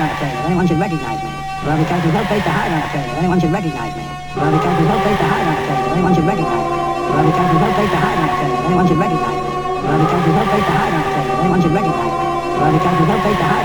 on a train, anyone should recognize me. Well, because there's no place to hide on a train, anyone should recognize me. Well, because there's no place to hide on a train, anyone should recognize me. Well, because there's no place to hide on a train, anyone should recognize me. Well, because there's no place to hide on a train, anyone should recognize me. Well, because there's no place to hide